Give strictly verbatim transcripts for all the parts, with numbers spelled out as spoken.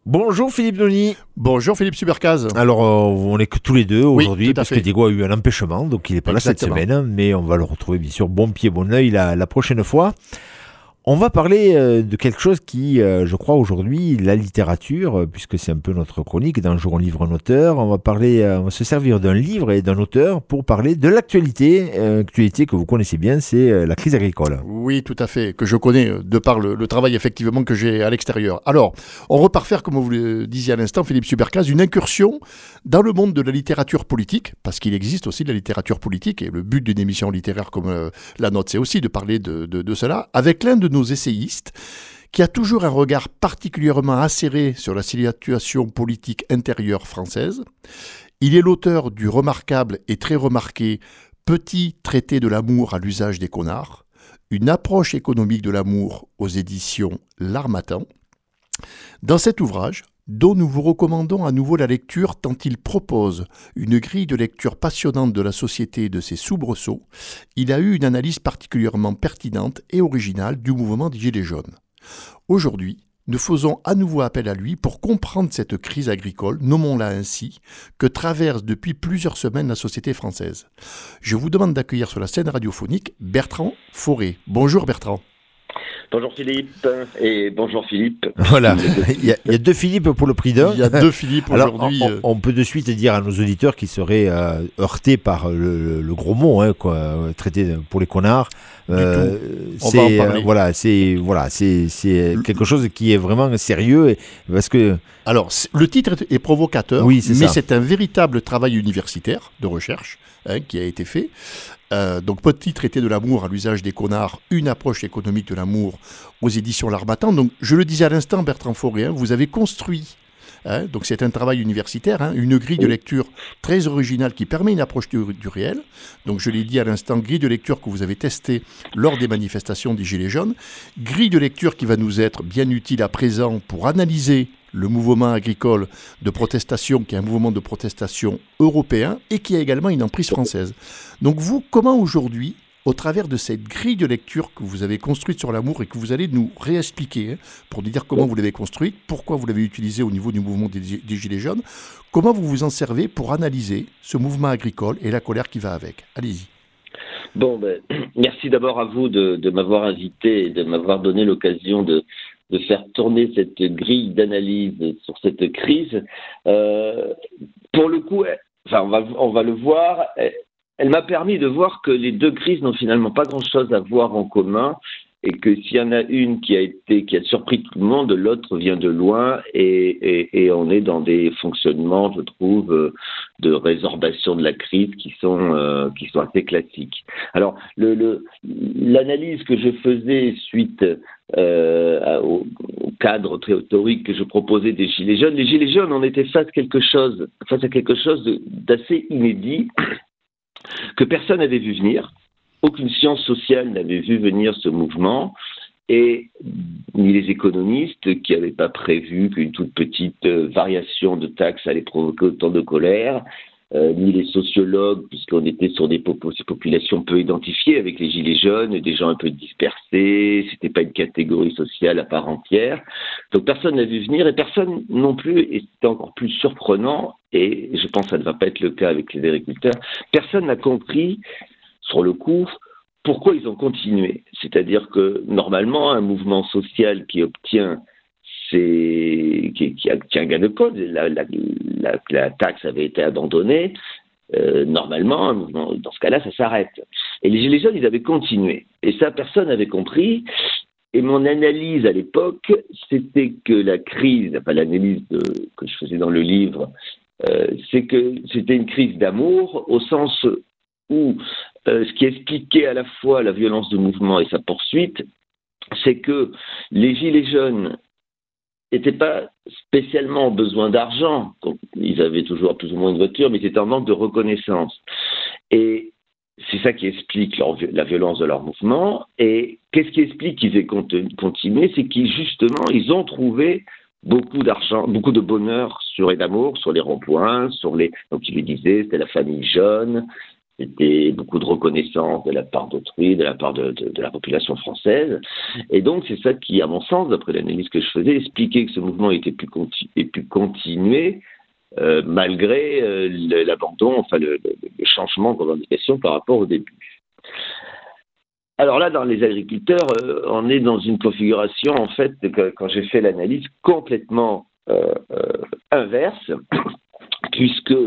Bonjour Philippe Denis. Bonjour Philippe Subercaz. Alors euh, on n'est que tous les deux aujourd'hui oui, parce fait. que Diego a eu un empêchement, donc il n'est pas Exactement. là cette semaine, mais on va le retrouver bien sûr bon pied bon oeil la, la prochaine fois. On va parler euh, de quelque chose qui, euh, je crois aujourd'hui, la littérature, euh, puisque c'est un peu notre chronique, d'un jour on livre un auteur. On va parler, euh, on va se servir d'un livre et d'un auteur pour parler de l'actualité, euh, actualité que vous connaissez bien, c'est euh, la crise agricole. Oui, tout à fait, que je connais de par le, le travail effectivement que j'ai à l'extérieur. Alors, on repart faire, comme vous le disiez à l'instant, Philippe Subercaz, une incursion dans le monde de la littérature politique, parce qu'il existe aussi de la littérature politique, et le but d'une émission littéraire comme euh, la nôtre, c'est aussi de parler de, de, de cela, avec l'un de nos essayistes, qui a toujours un regard particulièrement acéré sur la situation politique intérieure française. Il est l'auteur du remarquable et très remarqué Petit traité de l'amour à l'usage des connards, une approche économique de l'amour aux éditions L'Harmattan. Dans cet ouvrage, dont nous vous recommandons à nouveau la lecture tant il propose une grille de lecture passionnante de la société et de ses soubresauts, il a eu une analyse particulièrement pertinente et originale du mouvement des Gilets jaunes. Aujourd'hui, nous faisons à nouveau appel à lui pour comprendre cette crise agricole, nommons-la ainsi, que traverse depuis plusieurs semaines la société française. Je vous demande d'accueillir sur la scène radiophonique Bertrand Forêt. Bonjour Bertrand. Bonjour Philippe, et bonjour Philippe. Voilà, il y, a, il y a deux Philippe pour le prix d'un. Il y a deux Philippe aujourd'hui. Alors, on, on peut de suite dire à nos auditeurs qui seraient euh, heurtés par le, le gros mot, hein, quoi, traité pour les connards. Euh, c'est euh, voilà, c'est voilà, c'est c'est quelque chose qui est vraiment sérieux et, parce que. Alors, le titre est provocateur, oui, c'est mais ça. c'est un véritable travail universitaire de recherche hein, qui a été fait. Euh, donc, Petit traité de l'amour à l'usage des connards, une approche économique de l'amour aux éditions L'Harmattan. Donc, je le disais à l'instant, Bertrand Forêt, hein, vous avez construit, hein, donc c'est un travail universitaire, hein, une grille de lecture très originale qui permet une approche du, du réel. Donc, je l'ai dit à l'instant, grille de lecture que vous avez testée lors des manifestations des Gilets jaunes, grille de lecture qui va nous être bien utile à présent pour analyser le mouvement agricole de protestation, qui est un mouvement de protestation européen et qui a également une emprise française. Donc vous, comment aujourd'hui, au travers de cette grille de lecture que vous avez construite sur l'amour et que vous allez nous réexpliquer, hein, pour nous dire comment vous l'avez construite, pourquoi vous l'avez utilisée au niveau du mouvement des, des Gilets jaunes, comment vous vous en servez pour analyser ce mouvement agricole et la colère qui va avec. Allez-y. Bon, ben, merci d'abord à vous de, de m'avoir invité et de m'avoir donné l'occasion de de faire tourner cette grille d'analyse sur cette crise. Euh, pour le coup, enfin, on va, on va le voir, elle, elle m'a permis de voir que les deux crises n'ont finalement pas grand-chose à voir en commun et que s'il y en a une qui a été, qui a surpris tout le monde, l'autre vient de loin et, et, et on est dans des fonctionnements, je trouve, de résorbation de la crise qui sont, euh, qui sont assez classiques. Alors, le, le, l'analyse que je faisais suite euh, au, au cadre théorique que je proposais des Gilets jaunes, les Gilets jaunes, on était face, quelque chose, face à quelque chose de, d'assez inédit que personne n'avait vu venir. Aucune science sociale n'avait vu venir ce mouvement, et ni les économistes qui n'avaient pas prévu qu'une toute petite variation de taxes allait provoquer autant de colère, euh, ni les sociologues, puisqu'on était sur des populations peu identifiées avec les Gilets jaunes, des gens un peu dispersés, c'était pas une catégorie sociale à part entière. Donc personne n'a vu venir, et personne non plus, et c'était encore plus surprenant, et je pense que ça ne va pas être le cas avec les agriculteurs, personne n'a compris sur le coup, pourquoi ils ont continué. C'est-à-dire que, normalement, un mouvement social qui obtient, ses, qui, qui, a, qui a un gain de cause, la, la, la, la taxe avait été abandonnée, euh, normalement, un mouvement, dans ce cas-là, ça s'arrête. Et les Gilets jaunes, ils avaient continué. Et ça, personne n'avait compris. Et mon analyse à l'époque, c'était que la crise, enfin l'analyse de, que je faisais dans le livre, euh, c'est que c'était une crise d'amour, au sens où Euh, ce qui expliquait à la fois la violence du mouvement et sa poursuite, c'est que les Gilets jaunes n'étaient pas spécialement en besoin d'argent. Ils avaient toujours plus ou moins une voiture, mais ils étaient en manque de reconnaissance. Et c'est ça qui explique leur, la violence de leur mouvement. Et qu'est-ce qui explique qu'ils aient continué? C'est qu'ils, justement, ils ont trouvé beaucoup d'argent, beaucoup de bonheur sur et d'amour, sur les ronds-points, sur les, donc il le disait, c'était la famille jaune, c'était beaucoup de reconnaissance de la part d'autrui, de la part de, de, de la population française. Et donc, c'est ça qui, à mon sens, d'après l'analyse que je faisais, expliquait que ce mouvement ait pu, conti- ait pu continuer euh, malgré euh, l'abandon, enfin le, le, le changement de revendication par rapport au début. Alors là, dans les agriculteurs, euh, on est dans une configuration, en fait, que, quand j'ai fait l'analyse, complètement euh, euh, inverse, puisque euh,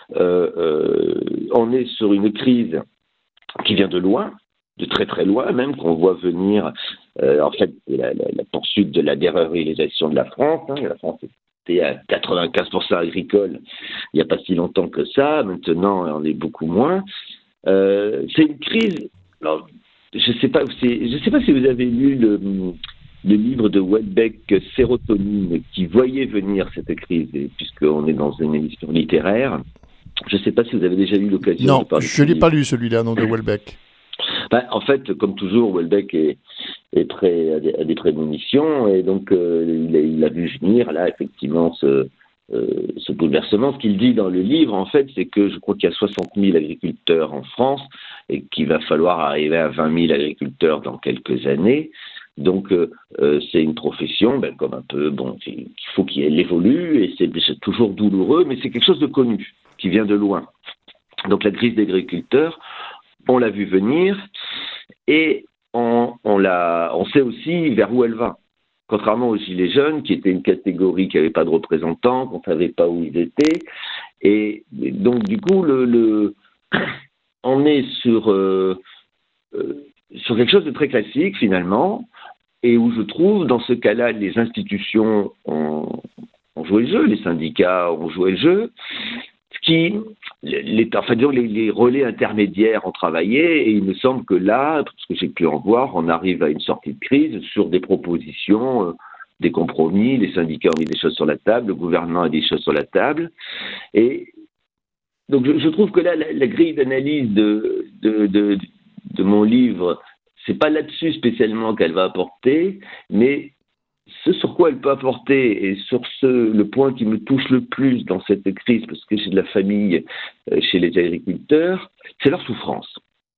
euh, on est sur une crise qui vient de loin, de très très loin même, qu'on voit venir, euh, en fait, la, la, la poursuite de la déréalisation de la France. Hein, la France était à quatre-vingt-quinze pour cent agricole il n'y a pas si longtemps que ça, maintenant on est beaucoup moins. Euh, c'est une crise... Alors, je ne sais pas, je sais pas si vous avez lu le, le livre de Houellebecq, Sérotonine, qui voyait venir cette crise, puisqu'on est dans une émission littéraire. Je ne sais pas si vous avez déjà eu l'occasion non, de parler. Non, je ne l'ai pas lu celui-là, non, de Houellebecq. Ben, en fait, comme toujours, Houellebecq est, est prêt à des, à des prémonitions, et donc euh, il, a, il a vu venir, là, effectivement, ce, euh, ce bouleversement. Ce qu'il dit dans le livre, en fait, c'est que je crois qu'il y a soixante mille agriculteurs en France, et qu'il va falloir arriver à vingt mille agriculteurs dans quelques années. Donc, euh, euh, c'est une profession, ben, comme un peu, bon, il faut qu'elle évolue, et c'est, c'est toujours douloureux, mais c'est quelque chose de connu, qui vient de loin. Donc, la crise des agriculteurs, on l'a vu venir, et on, on, l'a, on sait aussi vers où elle va. Contrairement aux Gilets jaunes, qui étaient une catégorie qui n'avait pas de représentants, qu'on ne savait pas où ils étaient, et donc, du coup, le... le on est sur, euh, euh, sur quelque chose de très classique, finalement, et où je trouve, dans ce cas-là, les institutions ont, ont joué le jeu, les syndicats ont joué le jeu, ce qui, les, enfin, disons, les, les relais intermédiaires ont travaillé, et il me semble que là, parce que j'ai pu en voir, on arrive à une sortie de crise sur des propositions, euh, des compromis, les syndicats ont mis des choses sur la table, le gouvernement a des choses sur la table, et donc je, je trouve que là, la, la grille d'analyse de, de, de, de mon livre, c'est pas là-dessus spécialement qu'elle va apporter, mais ce sur quoi elle peut apporter, et sur ce, le point qui me touche le plus dans cette crise, parce que j'ai de la famille euh, chez les agriculteurs, c'est leur souffrance.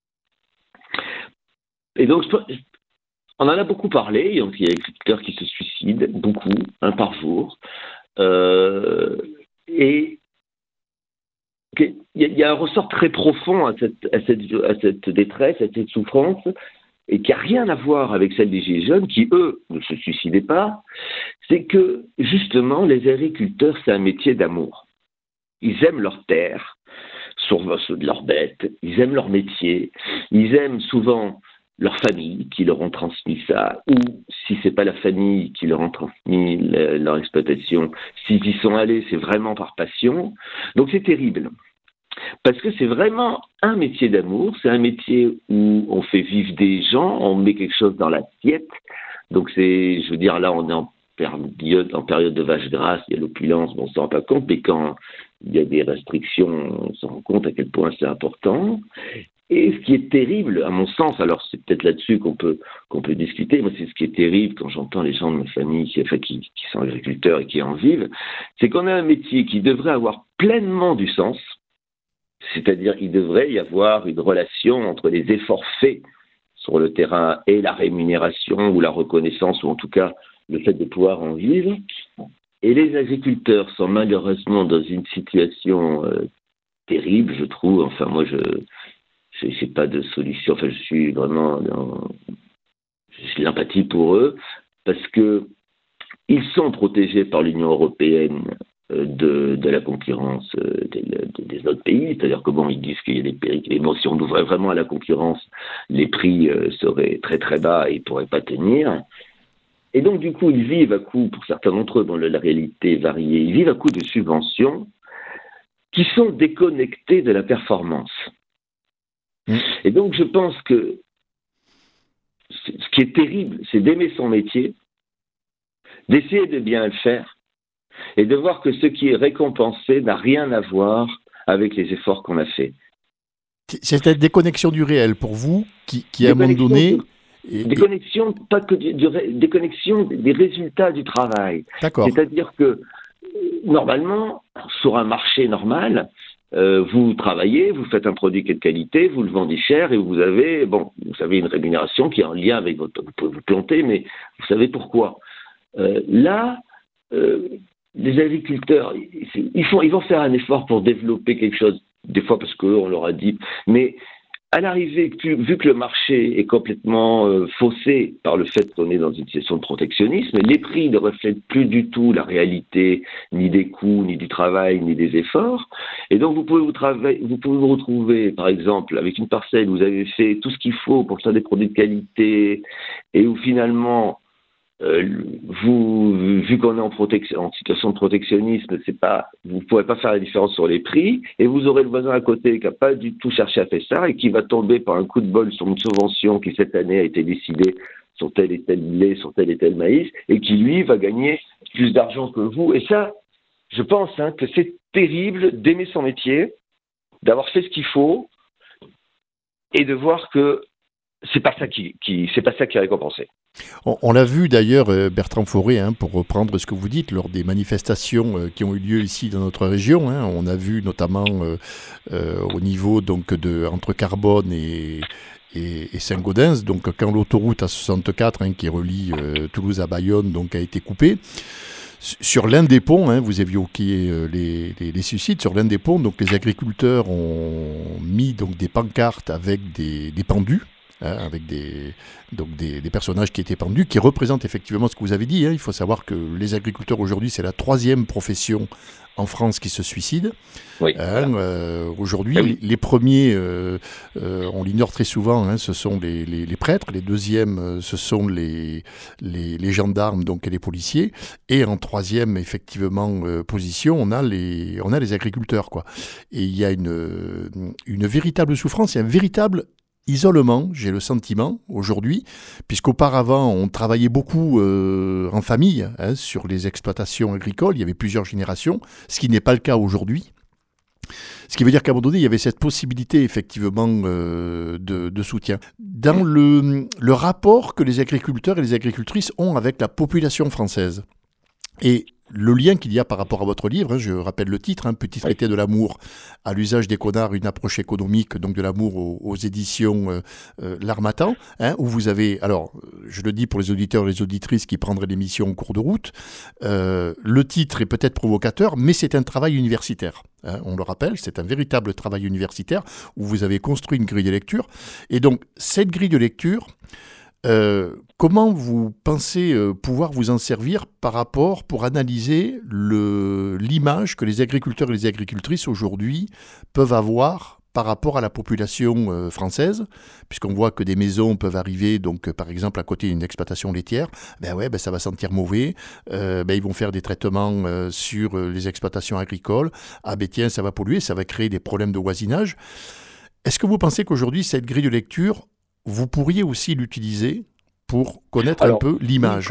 Et donc, on en a beaucoup parlé, donc il y a des agriculteurs qui se suicident, beaucoup, un par jour, euh, et il y a un ressort très profond à cette, à cette, à cette détresse, à cette souffrance, et qui n'a rien à voir avec celle des Gilets jaunes, qui, eux, ne se suicidaient pas, c'est que, justement, les agriculteurs, c'est un métier d'amour. Ils aiment leur terre, sur leurs bêtes, ils aiment leur métier, ils aiment souvent leur famille qui leur ont transmis ça, ou si c'est pas la famille qui leur ont transmis le, leur exploitation, s'ils y sont allés, c'est vraiment par passion. Donc c'est terrible. Parce que c'est vraiment un métier d'amour, c'est un métier où on fait vivre des gens, on met quelque chose dans l'assiette. Donc c'est, je veux dire, là on est en période, en période de vache grasse, il y a l'opulence, bon, on ne s'en rend pas compte, mais quand il y a des restrictions, on se rend compte à quel point c'est important. Et ce qui est terrible, à mon sens, alors c'est peut-être là-dessus qu'on peut, qu'on peut discuter, moi c'est ce qui est terrible quand j'entends les gens de ma famille qui, enfin, qui, qui sont agriculteurs et qui en vivent, c'est qu'on a un métier qui devrait avoir pleinement du sens, c'est-à-dire qu'il devrait y avoir une relation entre les efforts faits sur le terrain et la rémunération ou la reconnaissance, ou en tout cas le fait de pouvoir en vivre. Et les agriculteurs sont malheureusement dans une situation euh, terrible, je trouve. Enfin, moi, je n'ai pas de solution. Enfin, je suis vraiment dans j'ai l'empathie pour eux, parce que ils sont protégés par l'Union européenne de, de la concurrence des, des autres pays. C'est-à-dire que bon, ils disent qu'il y a des pays, et bon, si on ouvrait vraiment à la concurrence, les prix euh, seraient très très bas et ils ne pourraient pas tenir. Et donc, du coup, ils vivent à coup, pour certains d'entre eux, dont la réalité est variée, ils vivent à coup de subventions qui sont déconnectées de la performance. Mmh. Et donc, je pense que ce qui est terrible, c'est d'aimer son métier, d'essayer de bien le faire, et de voir que ce qui est récompensé n'a rien à voir avec les efforts qu'on a faits. C'est cette déconnexion du réel pour vous, qui, qui à un moment donné... Et, déconnexion, pas que du, du, déconnexion des résultats du travail. D'accord. C'est-à-dire que, normalement, sur un marché normal, euh, vous travaillez, vous faites un produit qui est de qualité, vous le vendez cher et vous avez, bon, vous avez une rémunération qui est en lien avec votre, vous pouvez vous planter, mais vous savez pourquoi. Euh, là, euh, les agriculteurs, ils, font, ils vont faire un effort pour développer quelque chose, des fois parce qu'on leur a dit, mais à l'arrivée, vu que le marché est complètement euh, faussé par le fait qu'on est dans une situation de protectionnisme, les prix ne reflètent plus du tout la réalité, ni des coûts, ni du travail, ni des efforts. Et donc, vous pouvez vous, travailler, vous pouvez vous retrouver, par exemple, avec une parcelle où vous avez fait tout ce qu'il faut pour faire des produits de qualité, et où finalement, Euh, vous, vu qu'on est en, protection, en situation de protectionnisme, c'est pas, vous ne pourrez pas faire la différence sur les prix, et vous aurez le voisin à côté qui n'a pas du tout cherché à faire ça et qui va tomber par un coup de bol sur une subvention qui cette année a été décidée sur tel et tel lait, sur tel et tel maïs, et qui lui va gagner plus d'argent que vous. Et ça, je pense hein, que c'est terrible d'aimer son métier, d'avoir fait ce qu'il faut, et de voir que c'est pas ça qui, qui c'est pas ça qui est récompensé. On, on l'a vu d'ailleurs, Bertrand Fauré, hein, pour reprendre ce que vous dites, lors des manifestations euh, qui ont eu lieu ici dans notre région. Hein, on a vu notamment euh, euh, au niveau donc, de, entre Carbone et, et, et Saint-Gaudens, donc quand l'autoroute A soixante-quatre hein, qui relie euh, Toulouse à Bayonne donc, a été coupée. Sur l'un des ponts, hein, vous évoquiez euh, les, les, les suicides, sur l'un des ponts, donc, les agriculteurs ont mis donc, des pancartes avec des, des pendus. Hein, avec des, donc des, des personnages qui étaient pendus, qui représentent effectivement ce que vous avez dit. Hein. Il faut savoir que les agriculteurs aujourd'hui, c'est la troisième profession en France qui se suicide. Oui, hein, voilà. euh, aujourd'hui, ah oui. les, les premiers, euh, euh, on l'ignore très souvent, hein, ce sont les, les, les prêtres. Les deuxièmes, euh, ce sont les, les, les gendarmes donc, et les policiers. Et en troisième, effectivement, euh, position, on a, les, on a les agriculteurs. Quoi. Et il y a une, une véritable souffrance, il y a un véritable isolement, j'ai le sentiment, aujourd'hui, puisqu'auparavant, on travaillait beaucoup euh, en famille hein, sur les exploitations agricoles, il y avait plusieurs générations, ce qui n'est pas le cas aujourd'hui. Ce qui veut dire qu'à un moment donné, il y avait cette possibilité, effectivement, euh, de, de soutien. Dans le, le rapport que les agriculteurs et les agricultrices ont avec la population française, et le lien qu'il y a par rapport à votre livre, hein, je rappelle le titre, hein, Petit traité de l'amour à l'usage des connards, une approche économique donc de l'amour aux, aux éditions euh, euh, L'Harmattan, hein, où vous avez, alors je le dis pour les auditeurs et les auditrices qui prendraient l'émission en cours de route, euh, le titre est peut-être provocateur, mais c'est un travail universitaire. Hein, on le rappelle, c'est un véritable travail universitaire où vous avez construit une grille de lecture. Et donc cette grille de lecture, Euh, comment vous pensez euh, pouvoir vous en servir par rapport pour analyser le, l'image que les agriculteurs et les agricultrices aujourd'hui peuvent avoir par rapport à la population euh, française, puisqu'on voit que des maisons peuvent arriver, donc euh, par exemple à côté d'une exploitation laitière, ben ouais, ben ça va sentir mauvais, euh, ben ils vont faire des traitements euh, sur euh, les exploitations agricoles, ah ben tiens, ça va polluer, ça va créer des problèmes de voisinage. Est-ce que vous pensez qu'aujourd'hui, cette grille de lecture, vous pourriez aussi l'utiliser pour connaître Alors, un peu l'image.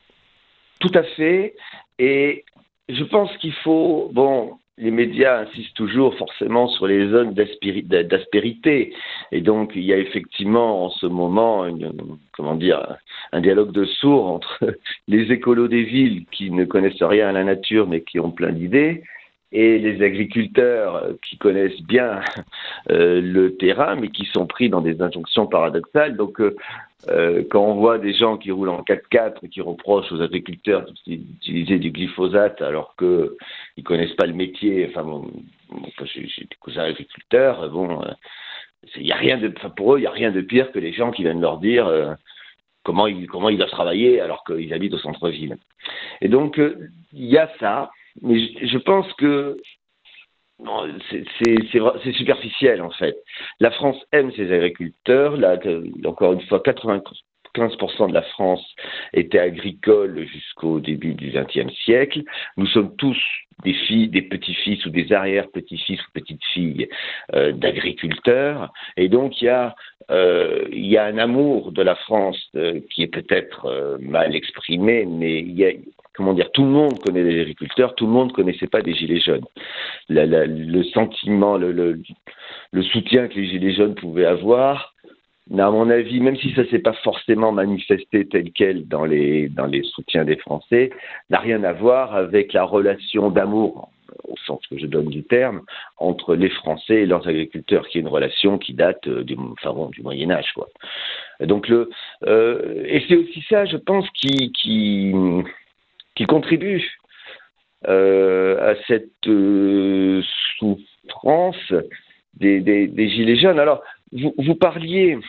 Tout à fait. Et je pense qu'il faut... Bon, les médias insistent toujours forcément sur les zones d'aspérité. Et donc, il y a effectivement en ce moment, une, comment dire, un dialogue de sourds entre les écolos des villes qui ne connaissent rien à la nature mais qui ont plein d'idées, et les agriculteurs qui connaissent bien euh, le terrain, mais qui sont pris dans des injonctions paradoxales. Donc, euh, euh, quand on voit des gens qui roulent en quatre-quatre et qui reprochent aux agriculteurs d'utiliser du glyphosate alors qu'ils ne connaissent pas le métier, enfin, bon, j'ai, j'ai des cousins agriculteurs, bon, euh, y a rien de, pour eux, il n'y a rien de pire que les gens qui viennent leur dire euh, comment, ils, comment ils doivent travailler alors qu'ils habitent au centre-ville. Et donc, il euh, y a ça. Mais je, je pense que non, c'est, c'est, c'est, c'est superficiel en fait. La France aime ses agriculteurs. Là, encore une fois, quatre-vingt-quinze pour cent de la France était agricole jusqu'au début du vingtième siècle. Nous sommes tous des filles, des petits-fils ou des arrière-petits-fils ou petites-filles euh, d'agriculteurs. Et donc, il y a, euh, il y a un amour de la France euh, qui est peut-être euh, mal exprimé, mais il y a... Comment dire, tout le monde connaît les agriculteurs, tout le monde ne connaissait pas des gilets jaunes. La, la, le sentiment, le, le, le soutien que les gilets jaunes pouvaient avoir, à mon avis, même si ça ne s'est pas forcément manifesté tel quel dans les, dans les soutiens des Français, n'a rien à voir avec la relation d'amour au sens que je donne du terme, entre les Français et leurs agriculteurs, qui est une relation qui date du, enfin bon, du Moyen-Âge, quoi. Donc le, euh, et c'est aussi ça, je pense, qui, qui, qui contribue euh, à cette euh, souffrance des, des, des Gilets jaunes. Alors, vous, vous parliez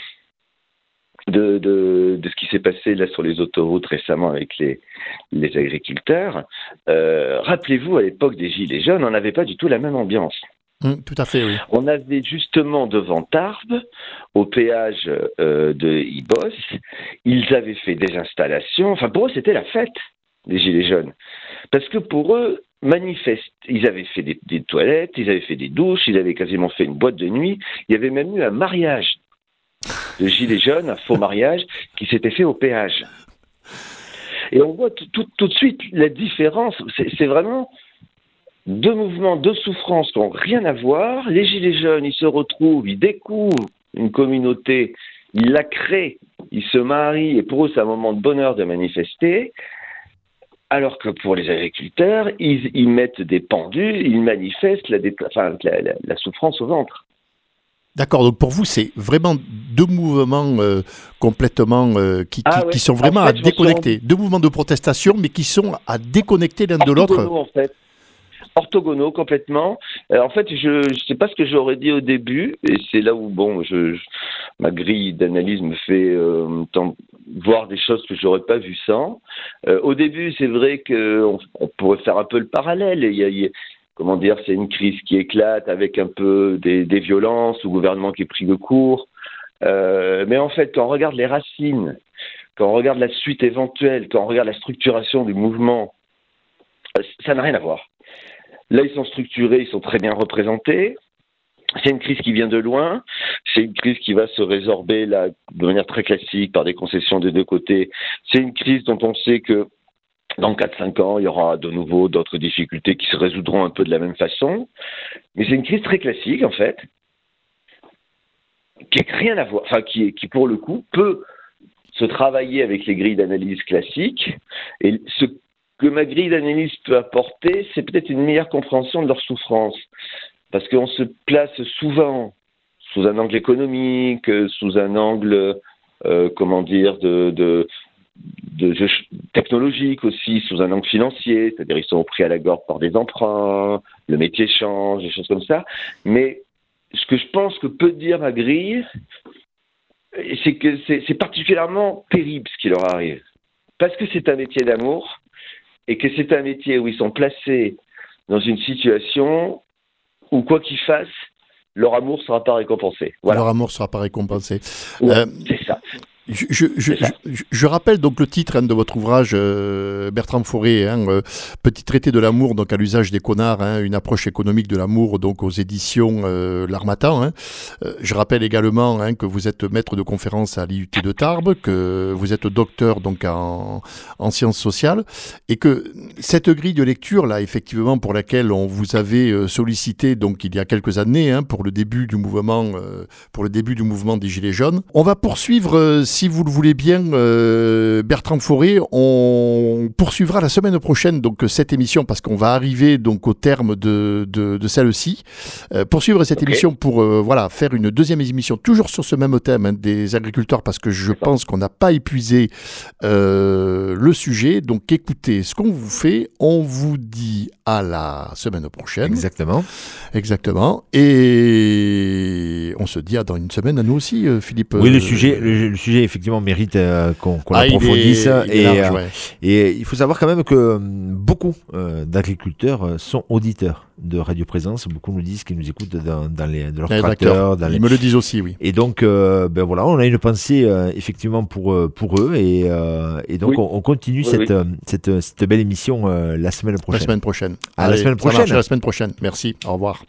de, de, de ce qui s'est passé là sur les autoroutes récemment avec les, les agriculteurs. Euh, rappelez-vous, à l'époque des Gilets jaunes, on n'avait pas du tout la même ambiance. Mmh, tout à fait, oui. On avait justement devant Tarbes, au péage euh, de Ibos, ils avaient fait des installations. Enfin, pour eux, c'était la fête, les Gilets jaunes. Parce que pour eux, manifeste, ils avaient fait des, des toilettes, ils avaient fait des douches, ils avaient quasiment fait une boîte de nuit. Il y avait même eu un mariage de Gilets jaunes, un faux mariage, qui s'était fait au péage. Et on voit tout, tout, tout de suite la différence. C'est, c'est vraiment deux mouvements de souffrance qui n'ont rien à voir. Les Gilets jaunes, ils se retrouvent, ils découvrent une communauté, ils la créent, ils se marient, et pour eux, c'est un moment de bonheur de manifester. Alors que pour les agriculteurs, ils, ils mettent des pendus, ils manifestent la, enfin, la, la, la souffrance au ventre. D'accord, donc pour vous, c'est vraiment deux mouvements euh, complètement euh, qui, ah, qui, ouais. qui sont vraiment en fait, à déconnecter. Rendu... Deux mouvements de protestation, mais qui sont à déconnecter l'un de l'autre. En fait. Orthogonaux complètement. Euh, en fait, je ne sais pas ce que j'aurais dit au début, et c'est là où bon, je, je, ma grille d'analyse me fait euh, tant, voir des choses que je n'aurais pas vues sans. Euh, au début, c'est vrai qu'on on pourrait faire un peu le parallèle. Il y a, il y a, comment dire, c'est une crise qui éclate avec un peu des, des violences, le gouvernement qui est pris de court. Euh, mais en fait, quand on regarde les racines, quand on regarde la suite éventuelle, quand on regarde la structuration du mouvement, ça n'a rien à voir. Là, ils sont structurés, ils sont très bien représentés. C'est une crise qui vient de loin. C'est une crise qui va se résorber là, de manière très classique par des concessions des deux côtés. C'est une crise dont on sait que dans quatre à cinq ans, il y aura de nouveau d'autres difficultés qui se résoudront un peu de la même façon. Mais c'est une crise très classique, en fait, qui n'a rien à voir, enfin, qui, qui, pour le coup, peut se travailler avec les grilles d'analyse classiques. Et ce que ma grille d'analyse peut apporter, c'est peut-être une meilleure compréhension de leur souffrance. Parce qu'on se place souvent sous un angle économique, sous un angle, euh, comment dire, de, de, de jeu technologique aussi, sous un angle financier, c'est-à-dire ils sont pris à la gorge par des emprunts, le métier change, des choses comme ça. Mais ce que je pense que peut dire ma grille, c'est que c'est, c'est particulièrement terrible ce qui leur arrive. Parce que c'est un métier d'amour, et que c'est un métier où ils sont placés dans une situation où, quoi qu'ils fassent, leur amour ne sera pas récompensé. Voilà. Leur amour ne sera pas récompensé. Ouais, euh, c'est ça. Je, je, je, je, je rappelle donc le titre hein, de votre ouvrage, euh, Bertrand Forêt, hein, euh, Petit traité de l'amour donc à l'usage des connards, hein, une approche économique de l'amour donc aux éditions euh, L'Harmattan. Hein. Euh, je rappelle également hein, que vous êtes maître de conférence à l'I U T de Tarbes, que vous êtes docteur donc en, en sciences sociales, et que cette grille de lecture là, effectivement pour laquelle on vous avait sollicité donc il y a quelques années hein, pour le début du mouvement, euh, pour le début du mouvement des Gilets jaunes, on va poursuivre. Euh, Si vous le voulez bien, euh, Bertrand Forêt, on poursuivra la semaine prochaine donc cette émission parce qu'on va arriver donc au terme de, de, de celle-ci. Euh, poursuivre cette okay. émission pour euh, voilà faire une deuxième émission toujours sur ce même thème hein, des agriculteurs parce que je pense qu'on n'a pas épuisé euh, le sujet. Donc écoutez, ce qu'on vous fait, on vous dit à la semaine prochaine. Exactement. Exactement. Et on se dit à dans une semaine à nous aussi, Philippe. Oui, le sujet, le, le sujet effectivement mérite euh, qu'on, qu'on ah, l'approfondisse. Il est, il est et, large, euh, ouais. et il faut savoir quand même que beaucoup euh, d'agriculteurs sont auditeurs de Radio Présence. Beaucoup nous disent qu'ils nous écoutent dans, dans les, de leurs eh, tracteurs. Dans Ils les... me le disent aussi, oui. Et donc, euh, ben voilà, on a une pensée euh, effectivement pour, pour eux. Et, euh, et donc, oui. on, on continue oui, cette, oui. Cette, cette, cette belle émission euh, la semaine prochaine. La semaine prochaine. À Allez, la semaine prochaine. À la semaine prochaine. Merci. Au revoir.